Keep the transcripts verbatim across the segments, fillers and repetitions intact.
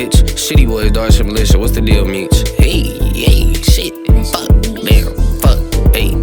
bitch. Shitty boys, dog shit militia. What's the deal, Meech? Hey, hey, shit. Fuck, damn, fuck, hey.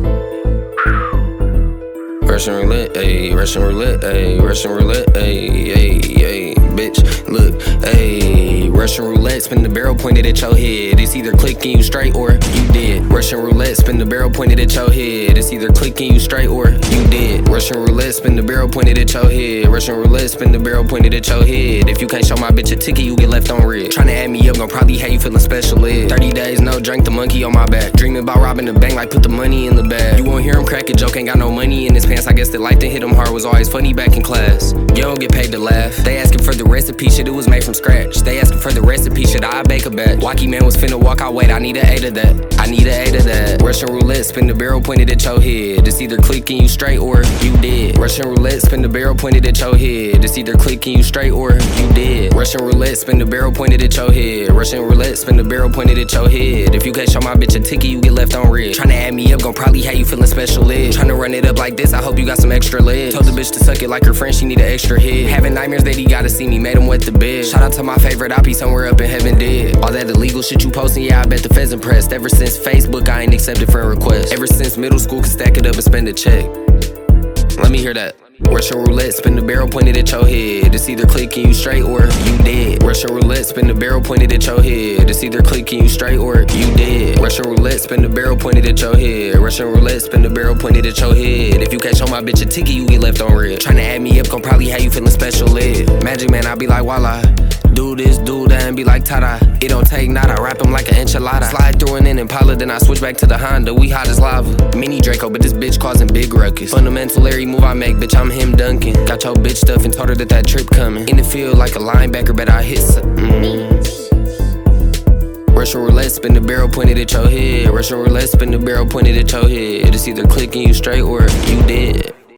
Russian roulette, ayy, Russian roulette, ayy, Russian roulette, ayy, ayy, ayy, bitch, look, ayy, Russian roulette, spin the barrel pointed at your head. It's either clicking you straight or you dead. Russian roulette, spin the barrel pointed at your head. It's either clicking you straight or you dead. Russian roulette, spin the barrel pointed at your head. Russian roulette, spin the barrel pointed at your head. If you can't show my bitch a ticket, you get left on red. Tryna add me up, gon' probably have you feeling special ed. thirty days, no drink, the monkey on my back. Dreaming about robbing the bank, like put the money in the bag. You won't hear him crack a joke, ain't got no money in his pants. I guess the life that hit him hard was always funny back in class. You don't get paid to laugh. They asking for the recipe, shit, it was made from scratch. They asking for the recipe, shit, I bake a batch. Wacky man was finna walk out, wait, I need an eight of that. I need an eight of that. Russian roulette, spin the barrel pointed at your head. It's either clicking you straight or you dead. Russian roulette, spin the barrel pointed at your head. It's either clicking you straight or you dead. Russian roulette, spin the barrel pointed at your head. Russian roulette, spin the barrel pointed at your head. If you can't show my bitch a ticket, you get left on red. Tryna add me up, gon' probably have you feeling special ed. Tryna run it up like this, I hope you got some extra legs. Told the bitch to suck it like her friend, she need an extra head. Having nightmares that he gotta see me, made him wet the bed. Shout out to my favorite, I be somewhere up in heaven dead. All that illegal shit you posting, yeah, I bet the feds impressed. Ever since Facebook, I ain't accepted friend requests. Ever since middle school, could stack it up and spend a check. Let me hear that. Russian roulette, spin the barrel pointed at your head. It's either clicking you straight or you dead. Russian roulette, spin the barrel pointed at your head. It's either clicking you straight or you dead. Russian roulette, spin the barrel pointed at your head. Russian roulette, spin the barrel pointed at your head. If you can't show my bitch a ticket, you get left on red. Tryna add me up, gon' probably have you feeling special ed. Magic man, I be like voila. Do this, do that, and be like ta-da. It don't take nada, wrap him like an enchilada. Slide through an Impala, then I switch back to the Honda. We hot as lava. Mini Draco, but this bitch causing big ruckus. Fundamental every move I make, bitch, I'm him Duncan. Got your bitch stuff and told her that that trip coming. In the field like a linebacker, bet I hit some. Mm. Russian roulette, spin the barrel pointed at your head. Russian roulette, spin the barrel pointed at your head. It's either clicking you straight or you dead.